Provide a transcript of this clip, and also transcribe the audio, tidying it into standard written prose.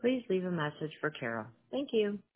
please leave a message for Carol. Thank you.